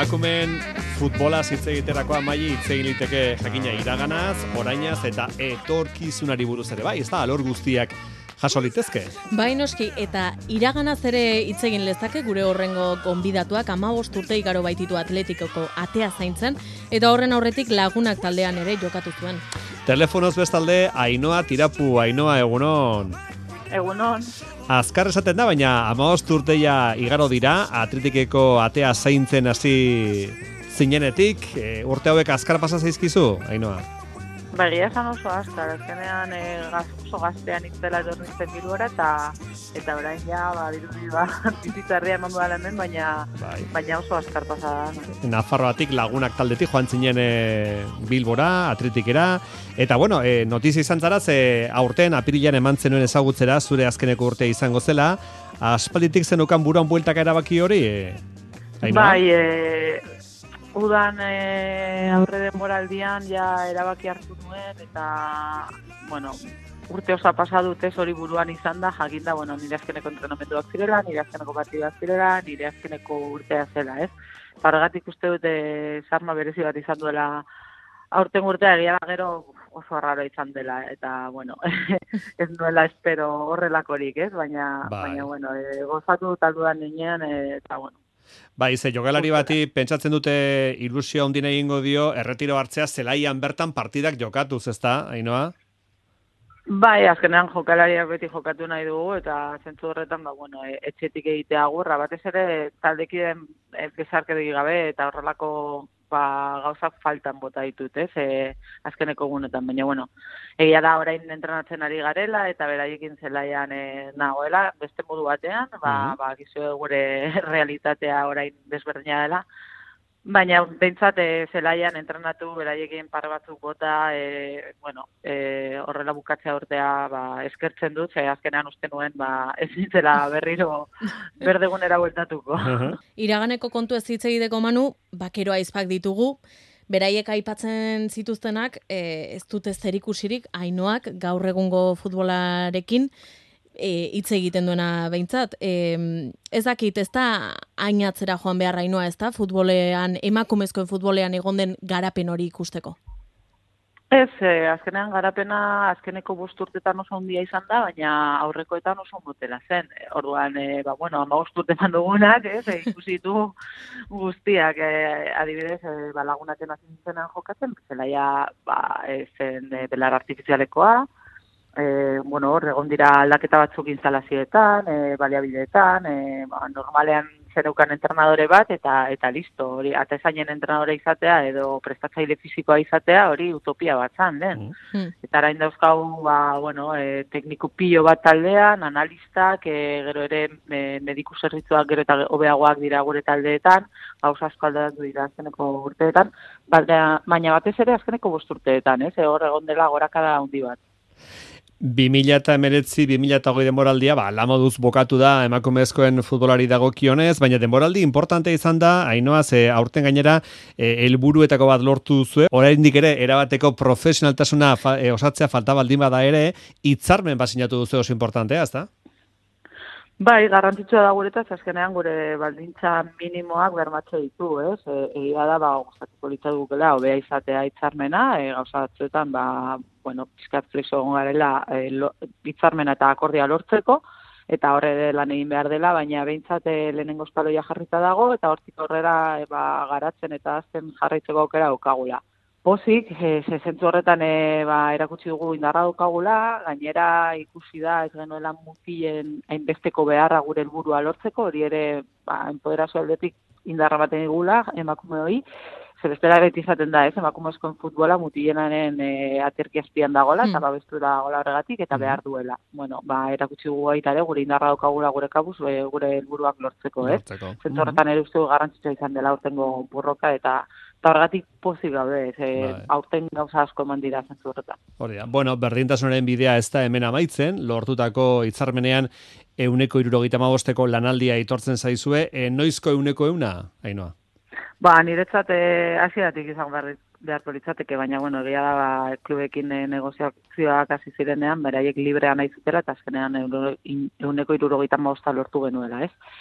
emakumeen futbolaz hitz egiterakoa Maili hitz egin liteke jakina iraganaz, orainaz eta etorkizunari buruz ere bai, ez da alor guztiak jaso litezke. Bai noski, eta iraganaz ere hitz egin lezake gure horrengo gonbidatuak 15 urte igaro baititu Atletikoko atea zaintzen, eta horren aurretik Lagunak taldean ere jokatu zuen. Telefonoz bestalde, Ainhoa Tirapu. Ainhoa, egunon. Egunon. Azkar esaten da, baina 15 urteia igaro dira, Atletikeko atea zaintzen hasi zinenetik, urte hauek azkar pasa zaizkizu, Ainhoa? Ba, egia esan oso azkar, azkenean oso gaztean itzela etorri zen Bilbora, eta orain ja, dirudi bizitzarria eman duela hemen, baina oso azkar pasa da. Nafarroatik Lagunak taldetik joan zinen Bilbora, Atletikera, eta bueno, notizia izan zara, aurten apirilean eman zenuen ezagutzera, zure azkeneko urtea izango zela, aspalditik zenukan buruan bueltaka erabaki hori, Ainhoa? Bai, udan aurre denboraldian ja erabaki hartu nuen, eta, bueno, urte osa pasa dute hori buruan izan da, jakinda, bueno, nire azkeneko entrenamenduak zirela, nire azkeneko partiduak zirela, nire azkeneko urtea zela, ez? Pargatik uste dute sarma berezi bat izan duela aurten urtea, egia da gero oso arraro izan dela, eta, bueno, ez nuela espero horrelakorik, ez? Baina bueno, gozatu talduan ninean, eta, bueno. Bai, jokalari bati pentsatzen dute ilusio handien egingo dio erretiro hartzea zelaian bertan partidak jokatuz, ezta, Ainhoa? Bai, azkenean jokalariak beti jokatu nahi dugu, eta zentzu horretan, bueno, etxetik egitea agurra, batez ere taldekideen bezarkerik gabe, eta horrelako gauzak faltan bota ditut, ez, azkeneko egunetan, baina, bueno, egia da orain entrenatzen ari garela, eta beraiekin zelaian nagoela, beste modu batean, gizu gure realitatea orain desberdina dela, baina, behintzat, zelaian entrenatu beraiekin par batzuk bota, horrela bukatzea urtea eskertzen dut, azkenean uste nuen, ez nintzela berriro berdegunera bueltatuko. Iraganeko kontu ez hitz egiteko Manu, bakero aizpak ditugu, beraiek aipatzen zituztenak, ez dute zerikusirik Ainhoak gaur egungo futbolarekin, hitz egiten duena behintzat. Ez dakit, ez da ainatzera joan behar Ainhoa, ez da, futbolean, emakumezkoen futbolean egon den garapen hori ikusteko? Ez, azkenean garapena azkeneko 5 urtetan oso handia izan da, baina aurrekoetan oso motela zen. Orduan, 15 urte eman dugunak, ikusi ditu guztiak, adibidez, Lagunaken hasi zintzenan jokatzen, zelaia zen belar artifizialekoa, hor egon dira aldaketa batzuk instalazioetan, baliabideetan, normalean zeneukan entrenadore bat, eta listo, hori atezainen entrenadore izatea, edo prestatzaile fisikoa izatea, hori utopia bat zan, den. Eta arain dauzkau, tekniku pilo bat taldean, analistak, gero ere mediku zerbitzuak gero eta hobeagoak dira gure taldeetan, gauza asko aldatu dira azkeneko urteetan, baina batez ere azkeneko 5 urteetan, hor egon dela gorakada handi bat. 2019-2020 denboraldia, lamoduz bokatu da emakumezkoen futbolari dagokionez, baina denboraldi importante izan da, Ainhoa, aurten gainera helburuetako bat lortu duzue, oraindik ere erabateko profesionaltasuna osatzea falta baldin bada ere, hitzarmen sinatu duzu oso importantea, ezta? Bai, garrantzitsua da guretaz, azkenean gure baldintza minimoak bermatze ditu, ez? Egia da, gustatuko litzateke hobea izatea hitzarmena, gauza batzuetan, pixkat flexo egon garela hitzarmena eta akordia lortzeko, eta horre lan egin behar dela, baina behintzat lehenengo espaloia jarrita dago, eta hortik aurrera garatzen eta azten jarraitzeko aukera daukagula. Pozik, zentzu horretan erakutsi dugu indarra daukagula, gainera ikusi da ez genuela mutilen hainbesteko beharra gure helburua lortzeko, hori ere enpoderazio aldetik indarra baten digula emakume hori, zelestera beti izaten da, emakumezkoen futbola mutilenaren aterki azpian dagoela, eta babestu dagoela horregatik, eta behar duela. Erakutsi dugu baita ere, gure indarra daukagula gure kabuz, gure helburuak lortzeko, ez? Zentzu horretan ere uste garrantzitsua izan dela aurtengo borroka, eta horregatik pozik gaude, aurten gauza asko eman dira zentzu horretan. Hori da, berdintasunaren bidea ez da hemen amaitzen, lortutako hitzarmenean 175ko lanaldia aitortzen zaizue, noizko 100, Ainhoa? Niretzat hasieratik izan beharko litzateke, baina, egia da, klubekin negoziazioak hasi zirenean, beraiek librea nahi zutela, eta azkenean 175 lortu genuela, ez?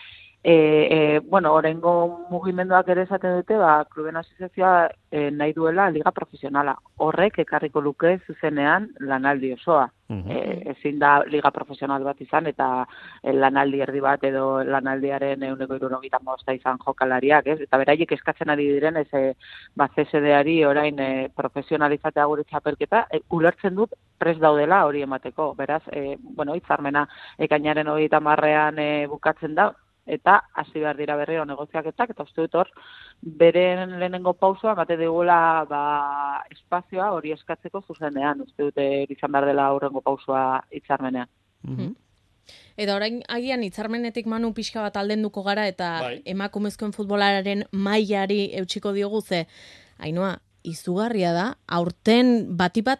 Bueno, orengo mugimenduak ere esaten dute, kluben asociazioa nahi duela liga profesionala. Horrek ekarriko luke zuzenean lanaldi osoa. Ezin da liga profesional bat izan eta lanaldi erdi bat edo lanaldiaren 175 izan jokalariak, ez? Eta beraiek eskatzen ari diren CSD-ari orain profesionalizatea gure txapelketa, ulertzen dut prest daudela hori emateko. Beraz, hitzarmena ekainaren 30ean bukatzen da, eta hasi behar dira berriro negoziaketak, eta uste dut hor, beren lehenengo pausua, bate digula espazioa hori eskatzeko zuzenean, uste dut izan behar dela aurrengo pausua hitzarmenean. Eta orain agian hitzarmenetik Manu pixka bat aldenduko gara, eta emakumezkoen futbolaren mailari eutsiko diogu ze, Ainhoa, izugarria da, aurten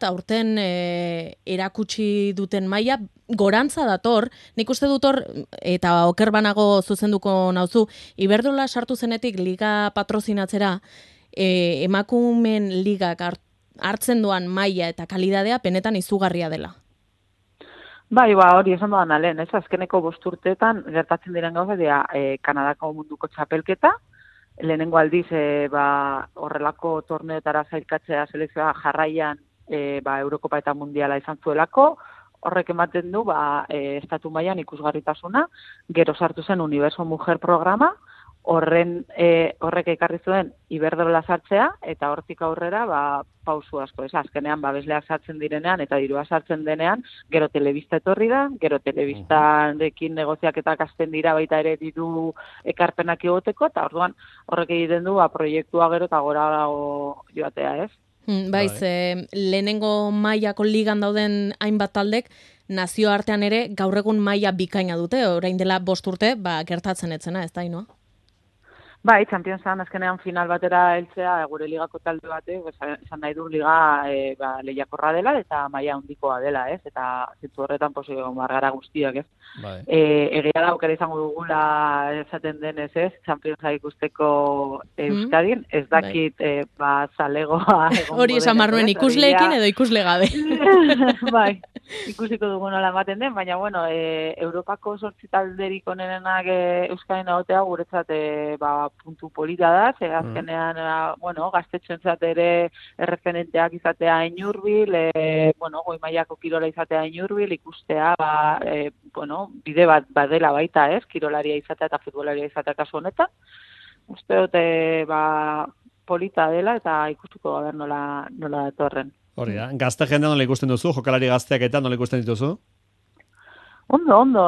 erakutsi duten maila gorantza dator, nik uste dut hor, eta oker banago zuzenduko nauzu, Iberdrola sartu zenetik liga patrozinatzera, emakumen ligak hartzen duan maila eta kalidadea penetan izugarria dela. Hori esan doan alen, ez azkeneko 5 urteetan gertatzen diren gauza dira Kanadako munduko txapelketa, lehenengo aldiz horrelako torneotara zailkatzea selekzioa jarraian Eurokopa eta Mundiala izan zuelako, horrek ematen du estatu mailan ikusgarritasuna, gero sartu zen Universo Mujer programa, horrek ekarri zuen Iberdrola sartzea, eta hortik aurrera pausu asko, azkenean babesleak sartzen direnean eta dirua sartzen denean, gero telebista etorri da, gero telebistarekin negoziaketak hasten dira baita ere diru ekarpenak egoteko, eta orduan horrek egiten du proiektua gero eta gora joatea, ez? Lehenengo mailako ligan dauden hainbat taldek, nazioartean ere gaur egun maila bikaina dute, orain dela 5 urte, gertatzen etzena, ez da, Ainhoa? Championsan azkenean final batera heltzea gure ligako talde batek, esan nahi du liga lehiakorra dela eta maila handikoa dela, ez? Eta zentzu horretan posibio margara guztiak, ez? Egia da aukera izango dugula esaten denez, ez? Championsa ikusteko Euskadin, ez dakit zalegoa egongo hori esan marnuen ikusleekin edo ikusle gabe. Ikusiko dugu nola ematen den, baina Europako 8 talderik onenenak Euskadin egotea guretzat puntu polita da, azkenean, gaztetxoentzat ere erreferenteak izatea inurbil, goi mailako kirola izatea inurbil, ikustea, bide bat badela baita, ez, kirolaria izatea eta futbolaria izatea kasu honetan. Uste dute, polita dela eta ikustuko gaber nola datorren. Hori da, gazte jendea nola ikusten duzu, jokalari gazteak eta nola ikusten dituzu? Ondo,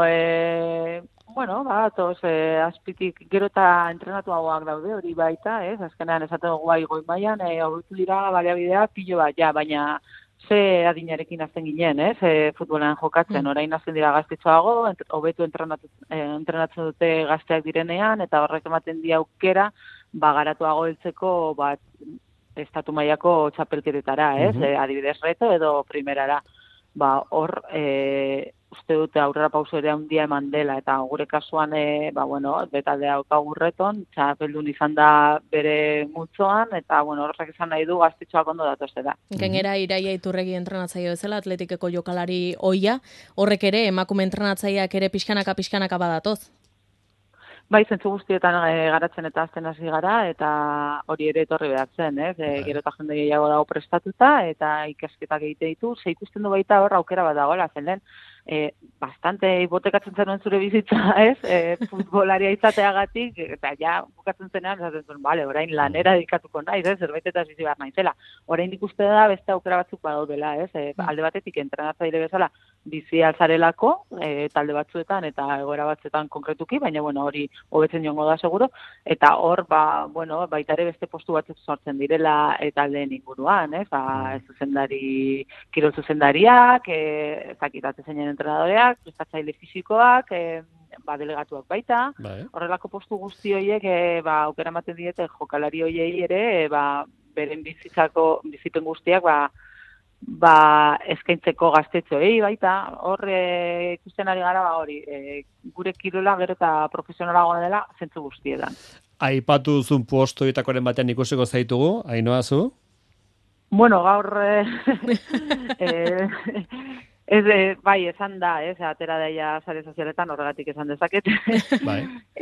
azpitik gero eta entrenatuagoak daude hori baita, ez? Azkenean esaten dugu goi mailan, hobetu dira baliabidea pilo bat, baina ze adinarekin hasten ginen, ez? Futbolean jokatzen, orain hasten dira gaztetxoago, hobetu entrenatzen dute gazteak direnean, eta horrek ematen di aukera, garatuago heltzeko, estatu mailako txapelketetara, ez? Adibidez reto edo primerara. Hor, uste dute aurrera pauso ere handia eman dela, eta gure kasuan, betalde haukagurreton, txapeldun izan da bere multzoan, eta horrek izan nahi du gaztetxoak ondo datozera. Gainera, Iraia Iturregi entrenatzaile bezala, Atletikeko jokalari ohia, horrek ere, emakume entrenatzaileak ere pixkanaka badatoz? Zentzu guztietan garatzen eta azten hasi gara, eta hori ere etorri behatzen, ez? Gero eta jende gehiago dago prestatuta, eta ikasketak egite ditu, ikusten du baita hor aukera bat dagoela, zen lehen, bastante hipotekatzen zenuen zure bizitza, ez? Futbolaria izateagatik, eta bukatzen zenean, esaten zuen, orain lanera dedikatuko naiz, ez? Zerbaitetaz bizi behar naizela. Orain ikuste da beste aukera batzuk badaudela, ez? Alde batetik entrenatzaile bezala bizi altzarelako, talde batzuetan eta egoera batzuetan konkretuki, baina hori hobetzen joango da seguro, eta hor, baita ere beste postu batzuk sortzen direla taldeen inguruan, ez? Zuzendari, kirol zuzendariak, zakitatze zeinen entrenadoreak, prestatzaile fisikoak, delegatuak baita, horrelako postu guzti horiek aukera ematen diete jokalari horiei ere, beren bizipen guztiak eskaintzeko gaztetxoei baita, hor ikusten ari gara gure kirola gero eta profesionalagoa dela zentzu guztietan. Aipatu zuen postoitakoren batean ikusiko zaitugu, Ainhoa zu? Gaur Bai, esan da, atera daia sare sozialetan horregatik esan dezaket. Bai.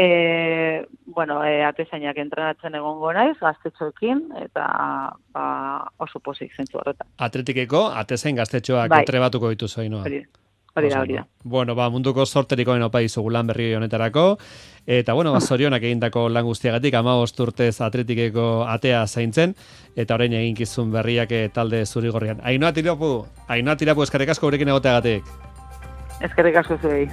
Atezainak entrenatzen egongo naiz, gaztetxoekin, eta oso pozik zentzu horretan. Atletikeko, atezain gaztetxoak entrebatuko dituzu, Ainhoa. Hori da. Bueno, munduko sorteriko opa izugu lan berri honetarako, eta zorionak egindako lan guztiagatik, 15 urtez Atletikeko atea zaintzen, eta orain eginkizun berriak talde zurigorrian. Ainhoa Tirapu, eskerrik asko gurekin egoteagatik. Eskerrik asko zuei.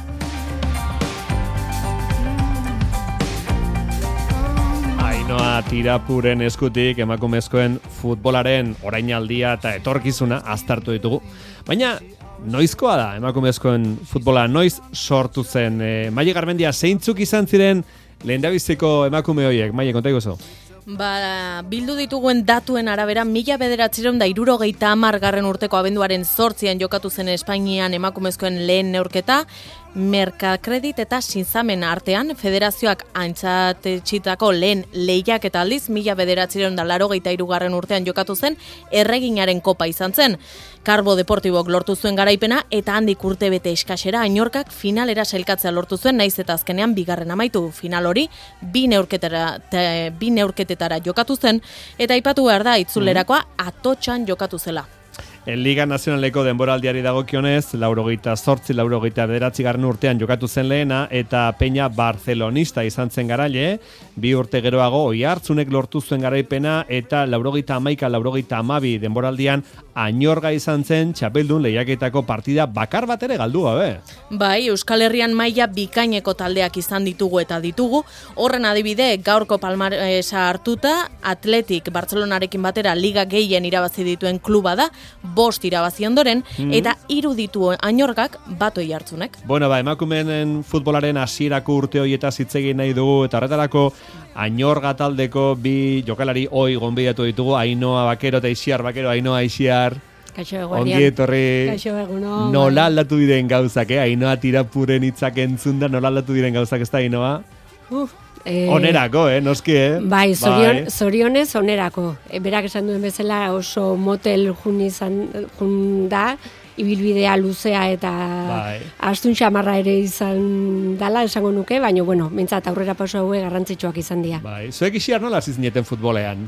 Ainhoa Tirapuren eskutik emakumezkoen futbolaren orainaldia eta etorkizuna aztertu ditugu. Baina noizkoa da emakumezkoen futbola, noiz sortu zen? Maile Garmendia, zeintzuk izan ziren lehendabiziko emakume horiek? Maile, konta iguzu? Bildu dituguen datuen arabera, 1970 urteko abenduaren 8 jokatu zen Espainian emakumezkoen lehen neurketa, Merkakredit eta Sinzamen artean, federazioak antzatetxitako lehen lehiak eta aldiz, 1983 urtean jokatu zen, erreginaren kopa izan zen. Karbo Deportibok lortu zuen garaipena, eta handik urte bete eskasera, Ainorkak finalera sailkatzea lortu zuen, naiz eta azkenean bigarren amaitu. Final hori, bi neurketetara jokatu zen, eta aipatu behar da, itzulerakoa Atotxan jokatu zela. Liga Nazionaleko denboraldiari dagokionez, 88-89 urtean jokatu zen lehena, eta Peña Barcelonista izan zen garaile, 2 urte geroago Oiartzunek lortu zuen garaipena, eta 91-92 denboraldian Añorga izan zen txapeldun lehiaketako partida bakar bat ere galdu gabe. Bai, Euskal Herrian maila bikaineko taldeak izan ditugu eta ditugu, horren adibide gaurko palmaresa hartuta, Atletik Bartzelonarekin batera liga gehien irabazi dituen kluba da, 5 irabazi ondoren, eta 3 ditu Añorgak, bat Oiartzunek. Emakumeen futbolaren hasierako urte horietaz hitz egin nahi dugu, eta horretarako Añorga taldeko 2 jokalari gonbidatu ditugu, Ainhoa Bakero eta Ixiar Bakero. Ainhoa, Ixiar, ongi etorri. Nola aldatu diren gauzak, Ainhoa Tirapuren hitzak entzunda, nola aldatu diren gauzak, ez da, Ainhoa? Onerako, noski, Bai, zorionez onerako. Berak esan duen bezala oso motel jun da, ibilbidea luzea eta astun xamarra ere izan dala esango nuke, baina, mintzat aurrera pauso hauek garrantzitsuak izan dira. Bai, zuek Ixiar nola zizineten futbolean?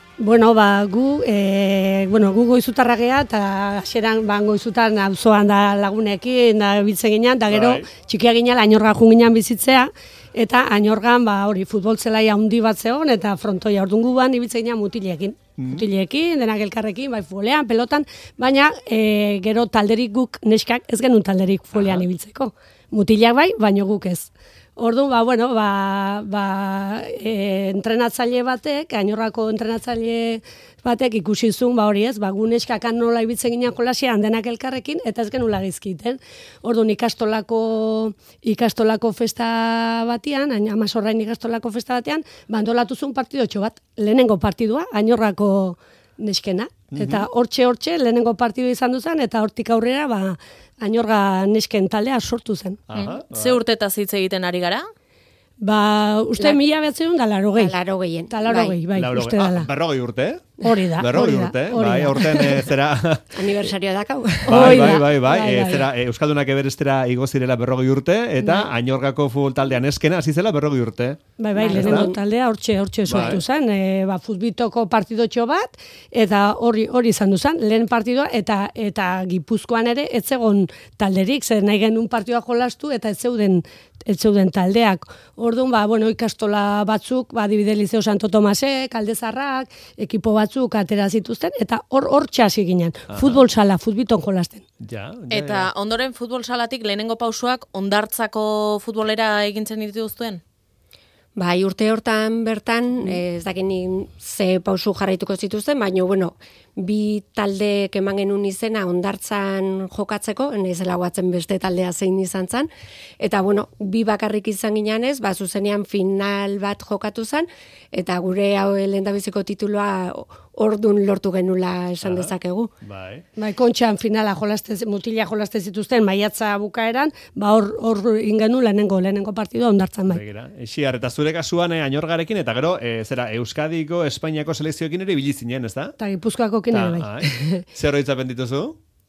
Gu goizutarra gea, eta xeran goizutan auzoan da lagunekin, da biltzen ginean, eta gero txikia ginean Añorga junginan bizitzea, eta Añorgan futbol zelaia handi bat zegoen, eta frontoia orduan guban ibiltzen ginean mutileekin, denak elkarrekin, futbolean, pelotan, baina gero talderik guk neskak ez genuen talderik futbolean ibiltzeko. Mutilak bai, baina guk ez. Orduan, entrenatzaile batek, Añorrako entrenatzaile batek ikusi zuen, hori ez, gu neskakan nola ibiltzen ginen jolasian denak elkarrekin, eta ez genula gizkiten. Orduan, ikastolako festa batean, Amazorrain ikastolako festa batean, bandolatu zuen partidotxo bat, lehenengo partidua, Añorrako neskena. Eta hortxe lehenengo partidu izan duzen, eta hortik aurrera, Añorga nesken taldea sortu zen. Ze urtetaz hitz egiten ari gara? Uste 1980 da 80. Bai, uste dala. 40 urte? Hori da. Bai, aurten zera... Aniversario dakau. Bai. Zera, Euskaldunak eberestera igo zirela 40 urte, eta Añorgako futbol taldean eskena, hasi zela 40 urte. Bai, lehenengo taldea hortxe sortu zen. Futbitoko partidotxo bat, eta hori izan duzan, lehen partidua, eta Gipuzkoan ere, ez zegoen talderik, zer nahi genuen partidua jolastu, eta ez zeuden taldeak. Orduan, ikastola batzuk, adibide Liceo Santo Tomasek, Aldezarrak, ekipo batzuk atera zituzten, eta hor txasi ginen. Futbol sala, futbiton jolasten. Eta ondoren futbol salatik lehenengo pausoak Ondartzako futbolera egintzen dituztuen? Bai, urte hortan bertan, ez dakin ze pausu jarraituko zituzten, baina, bi taldeek eman genuen izena Ondartzan jokatzeko, naizela guatzen beste taldea zein izan zen, eta, bi bakarrik izan ginenez, zuzenean final bat jokatu zen, eta gure hau lehendabiziko tituloa ordun lortu genula esan dezakegu. Bai, kontxan finala mutila jolaste zituzten, maiatza bukaeran, hor ingenu lehenengo partidua Ondartzan bai. Ixiar, eta zure kasuan Añorgarekin, eta gero, Euskadiko, Espainiako selekzioekin ere bilizinen, ez da? Eta Gipuzkoako bai. Zer horitzapen dituzu?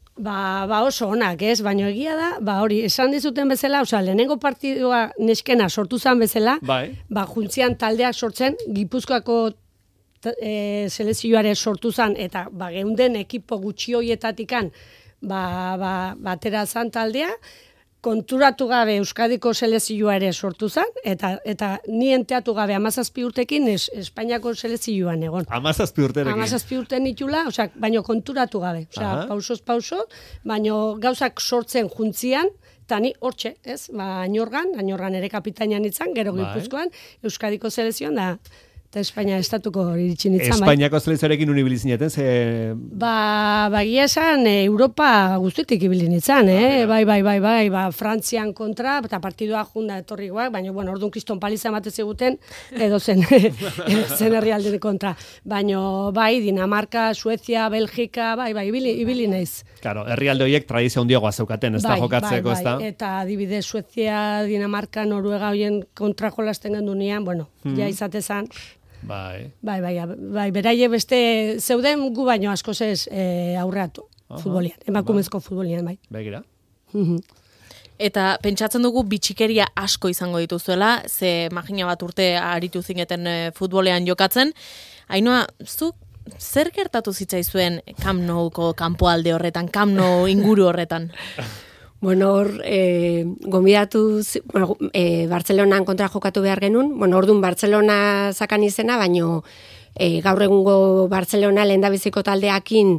Ba oso onak, ez? Baina egia da, hori, esan dizuten bezala, lehenengo partidua neskena sortu zen bezala, juntzian taldeak sortzen, Gipuzkoako selezioare sortu zen, eta geunden ekipo gutxi hoietatikan, batera zen taldea, konturatu gabe Euskadiko selezioa ere sortu zen, eta ni enteatu gabe 17 urtekin Espainiako selezioan egon. 17 urterekin? 17 urte nitula, baina konturatu gabe. Pausoz pauso, baina gauzak sortzen juntzian, eta ni hortxe, ez? Añorgan ere kapitainan itzan, gero Gipuzkoan, Euskadiko selezioan da, eta Espainia estatuko iritsi nintzen. Espainiako selezioarekin unibili zineten, ze... Bagia esan, Europa guztitik ibili nintzen, bai, Frantzian kontra, eta partidua junda etorri guak, baina, orduan kriston paliza emate ziguten, edo zen herrialde kontra. Baina, bai, Dinamarka, Suezia, Belgika, bai, ibili naiz. Claro, herrialde horiek tradizio handiagoa zeukaten, ez da jokatzeko, ez da? Eta adibidez, Suezia, Dinamarka, Noruega horien kontra jolasten gendunean, ja izatezan, Bai, beraie beste zeuden gu baino askoz ez aurreatu futbolian, emakumezko futbolian, bai. Begira. Eta pentsatzen dugu bitxikeria asko izango dituzuela, ze magina bat urte aritu zineten futbolean jokatzen. Ainhoa, zuk zer gertatu zitzaizuen Camp Nouko kanpoalde horretan, Camp Nou inguru horretan? Hor, gonbidatu, Bartzelonan kontra jokatu behar genuen, orduan Bartzelona zakan izena, baino gaur egungo Bartzelona lehendabiziko taldeakin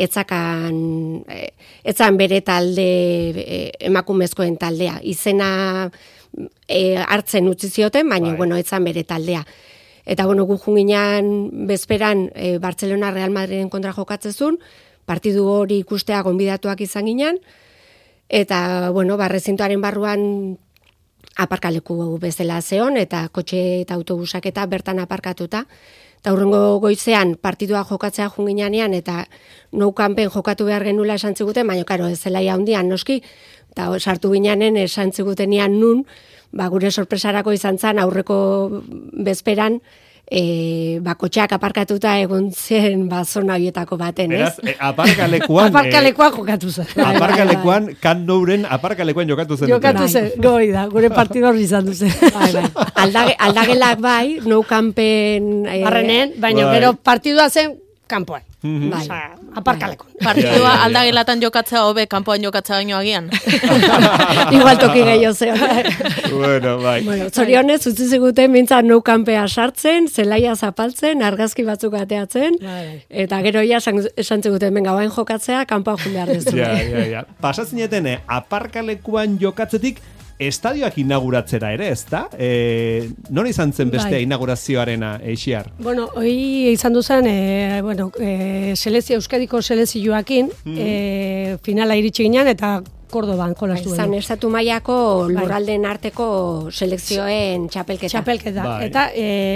etzan bere talde emakumezkoen taldea. Izena hartzen utzi zioten, baina etzan bere taldea. Eta gu junginan bezperan Bartzelona Real Madriden kontra jokatzezun, partidu hori ikustea gonbidatuak izan ginen, eta, rezintoaren barruan aparkaleku bezala zeon, eta kotxe eta autobusak eta bertan aparkatuta. Eta hurrengo goizean partidua jokatzea junginean, eta Nou Campen jokatu behar genula esan ziguten, baina, ez zelaia handian noski, eta sartu gineanen esan zigutenian nun, gure sorpresarako izan zen aurreko bezperan, kotxeak aparkatuta egon zen zona horietako baten, ez? Beraz, aparkalekuan jokatu zen. Aparkalekuan, Camp Nouren aparkalekuan jokatu zen. Jokatu zen, goi da, gure partidu hori izan duzen. Aldagelak bai, Nou Campen... Barrenen, baina gero partidua zen kanpoan. Aparkalekon. Partidua aldagelatan jokatzea hobe kanpoan jokatzea baino agian. Igual toki gehiago zeon. Bai. Zorionez, utzi ziguten mintzat Nou Campea sartzen, zelaia zapaltzen, argazki batzuk ateatzen, eta gero esan ziguten, benga, bain jokatzea, kanpoan jun behar dezu. Ja. Pasazineten, aparkalekuan jokatzetik, estadioak inauguratzera ere, ez da? Non izan zen beste inaugurazioarena, Eixiar? Hoi izan duzen, Euskadiko selezioakin, finala iritsi ginen, eta Kordoban jolastu. Zan estatu mailako lurraldeen arteko selekzioen txapelketa. Eta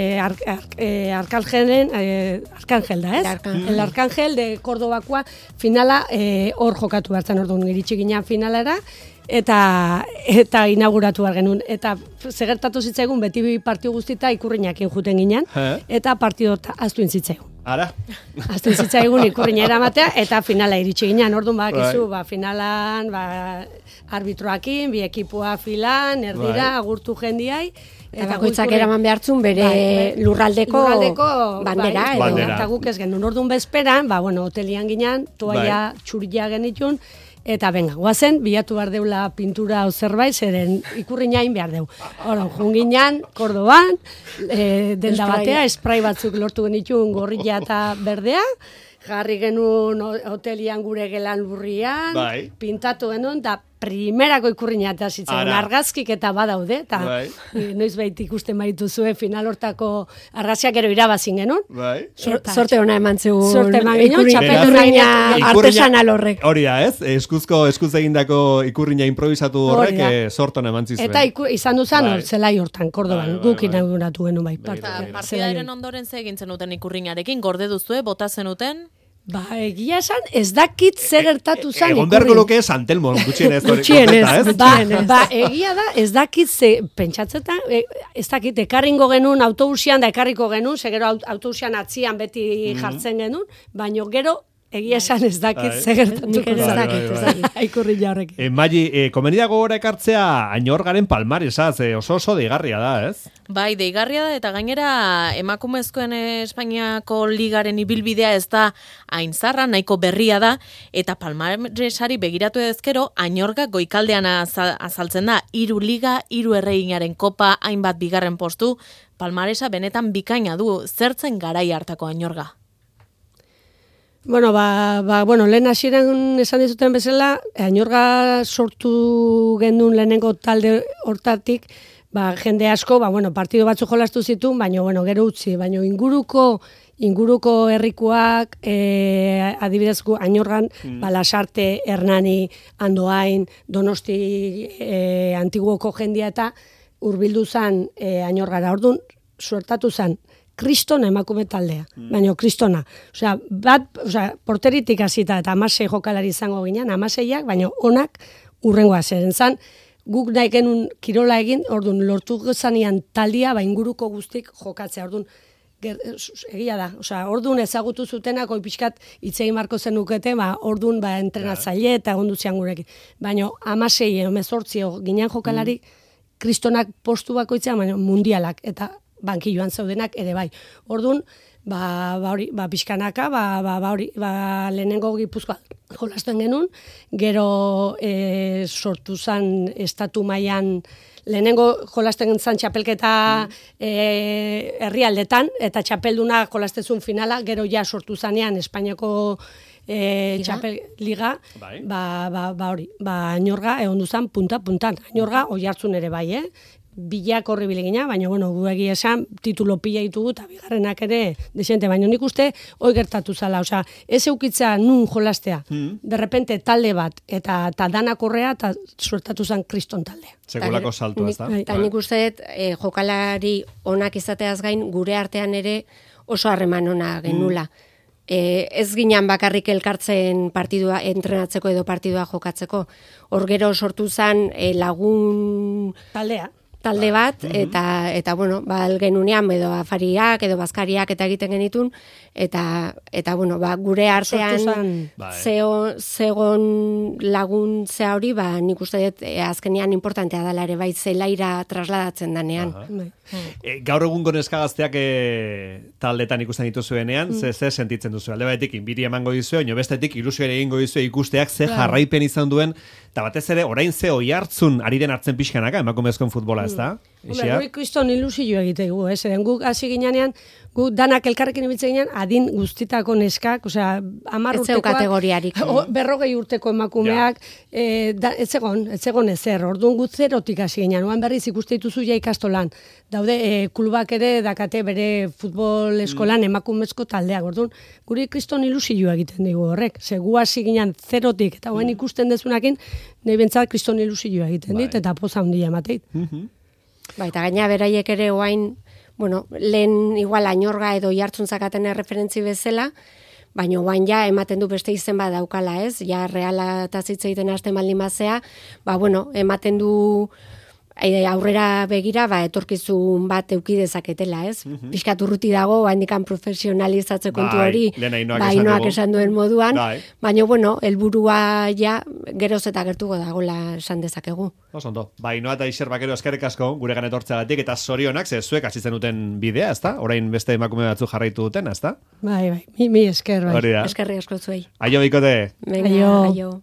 Arkangel da, ez? El Arkangel de Kordobakoa finala hor jokatu hartzen orduan iritsi ginen finalara, eta inauguratu behar genuen. Eta segertatu zitzaigun beti partidu guztita ikurriñakin juten ginen, eta partidu aztuin zitzaigun. Ara? Aztuin zitzaigun ikurriña eramatea, eta finala iritsi ginen. Orduan bakizu, finalan, arbitroakin, bi ekipua filan, erdira, agurtu jendiai, eta bakoitzak eraman behartzun bere lurraldeko bandera. Eta guk ez genuen. Orduan bezperan, hotelian ginen, toaia txuria genitun, eta benga, guazen, bilatu behar deula pintura hau zerbait, zeren ikurriñain behar deu. Junginan, Kordoban, denda batea, esprai batzuk lortu genitun gorrilla eta berdea, jarri genuen hotelian gure gelan lurrian, pintatu genuen, eta primerako ikurriña eta zitzen, argazkik eta badaude, eta noiz baita ikusten baitu zuen final hortako argazkiak gero irabazin genuen. Sorte hona eman zegoen. Sorte eman genuen, txapelurriña artesanal horrek. Hori da, ez? Eskuz egindako ikurriña improvisatu horrek sorte hona eman zizuen. Eta izan duzan hor, zelai hortan, Kordoban, guk inauguratu genuen bai. Partidaren ondoren ze egin zenuten ikurriñarekin, gorde duzue, bota zenuten? Egia esan, ez dakit zer gertatu zan. Egon beharko luke Santelmo, gutxienez. Egia da, ez dakit pentsatzetan, ez dakit, ekarringo genuen autobusian da ekarriko genuen, segero autobusian atzian beti jartzen genuen, baina gero egia esan ez dakit Bai. zer gertatuko Nik ere ez da. dakit, ez dakit. Ikurrina horrekin. Magi, komenidago gora ekartzea Añorgaren palmaresaz, oso deigarria da, ez? Bai, deigarria da, eta gainera emakumezkoen Espainiako ligaren ibilbidea ez da hain zarra, nahiko berria da, eta palmaresari begiratu ezkero, Añorga goikaldean azaltzen da, 3 liga, 3 erreginaren kopa, hainbat bigarren postu, palmaresa benetan bikaina du, zertzen garai hartako Añorga. Bueno, bueno, lehen hasieran esan dizuten bezala, Añorga sortu gendun lehenengo talde hortatik, jende asko, bueno, partido batzu jolastu zituen, baina, bueno, gero utzi, baina inguruko herrikoak, adibidez Añorgan, Lasarte, Hernani, Andoain, Donosti, Antiguoko jendia eta hurbildu zan Añorgara. Orduan, suertatu zan, kristona emakume taldea, baina kristona. Osea, porteritik hasita eta 16 jokalari izango ginen, 16ak, baina onak urrengoa zeren zan, guk nahi genuen kirola egin, orduan lortu zanean taldia, inguruko guztik jokatzea, orduan egia da, orduan ezagutu zutenak, pixkat itzegin marko zenukete, orduan entrenatzaile eta egondu zian gurekin. Baina 16, 18 ginen jokalari, kristonak postu bakoitzea, baina mundialak, eta bankilloan zaudenak ere bai. Orduan, pixkanaka, lehenengo Gipuzkoa jolasten genuen, gero sortu zan estatu mailan lehenengo jolasten zan txapelketa herrialdetan, eta txapelduna jolastezun finala, gero ja sortu zanean Espainiako Liga, Añorga egon duzan punta-puntan. Añorga oihartzun ere bai, bilak horri bilegina, baina, bueno, gu egia esan, titulo pila ditugu, eta bigarrenak ere, desente, baina nik uste, hoi gertatu zala, ez eukitza nun jolastea, derrepente talde bat, eta danak horrea, eta suertatu zen kriston taldea. Sekulako saltua, ez da? Eta nik uste, jokalari onak izateaz gain, gure artean ere oso harreman ona genula. Ez ginen bakarrik elkartzen partidua entrenatzeko edo partidua jokatzeko. Hor gero sortu zen lagun talde bat, eta bueno, algenunean edo afariak edo bazkariak eta egiten genitun, eta bueno, gure artean zegon laguntzea hori, nik uste dut azkenean importantea dela ere, bai zelaira trasladatzen danean. Gaur egungo neskagazteak taldetan ikusten dituzuenean, ze sentitzen duzu? Alde batetik inbiri emango dizu, baina bestetik ilusio ere egingo dizu ikusteak ze jarraipen izan duen, eta batez ere orain ze oihartzun ari den hartzen pixkanaka emakumezkoen futbola, ez da? Gure kriston ilusio egitegu, zeren guk hasi ginean, guk danak elkarrekin ibiltzen ginean, adin guztitako neskak, 10 urtekoak, kategoriarik. 40 urteko emakumeak, ez egon ezer, orduan gut zerotik hasi ginean, oan berriz ikuste dituzu ja ikastolan, daude klubak ere dakate bere futbol eskolan emakumezko taldeak, orduan guri kriston ilusio egiten digu horrek, ze gu hasi ginean zerotik, eta oen ikusten dezunakin, nahi bentsat kriston ilusio egiten dit, eta poza handia emateit. Eta gaina beraiek ere oain, bueno, lehen igual Añorga edo jartzun zakaten referentzi bezala, baina oain ja ematen du beste izen bat daukala, ez? Ja reala eta zitzeiten hasten baldin bazea, bueno, ematen du aurrera begira, etorkizun bat euki dezaketela, ez? Piskat urruti dago, handikan profesionalizatze kontu hori, Ainoak esan duen moduan, baina, bueno, helburua ja geroz eta gertuko dagoela esan dezakegu. Osondo, Ainoa eta Ixer Bakero eskerrik asko guregan etortzeagatik, eta zorionak, ze zuek hasi zenuten bidea, ezta? Orain beste emakume batzu jarraitu duten, ezta? Bai, mi esker, bai. Eskerrik asko zuei. Aio bikote. Venga, aio.